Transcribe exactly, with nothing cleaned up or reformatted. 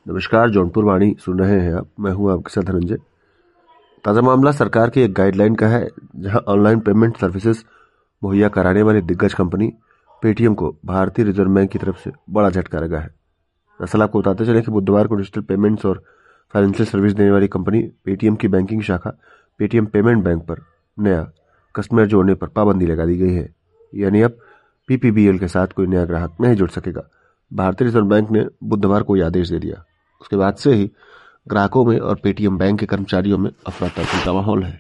नमस्कार, जौनपुर वाणी सुन रहे हैं आप। मैं हूं आपके साथ धनंजय। ताज़ा मामला सरकार की एक गाइडलाइन का है, जहां ऑनलाइन पेमेंट सर्विसेज मुहैया कराने वाली दिग्गज कंपनी पेटीएम को भारतीय रिजर्व बैंक की तरफ से बड़ा झटका लगा है। दरअसल आपको बताते चले कि बुधवार को डिजिटल पेमेंट्स और फाइनेंशियल सर्विस देने वाली कंपनी पेटीएम की बैंकिंग शाखा पेटीएम पेमेंट बैंक पर नया कस्टमर जोड़ने पर पाबंदी लगा दी गई है। यानी अब पीपीबीएल के साथ कोई नया ग्राहक नहीं जुड़ सकेगा। भारतीय रिजर्व बैंक ने बुधवार को यह आदेश दे दिया। उसके बाद से ही ग्राहकों में और पेटीएम बैंक के कर्मचारियों में अफरा तफरी का माहौल है।